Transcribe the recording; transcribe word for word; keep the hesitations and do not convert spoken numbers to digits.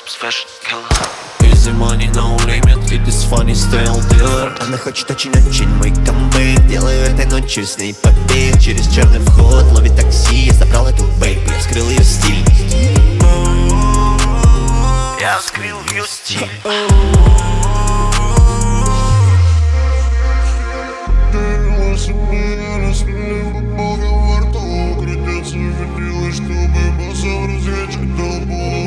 Gossips fashion killer. Easy money, no limit, it is funny style dealer. Она хочет очень-очень мой камбэк. Делаю этой ночью с ней побег. Через черный вход ловит такси. Я забрал эту бэйб, я вскрыл ее стиль. Я вскрыл ее стиль. Крутятся, чтобы басом разгречь толпу.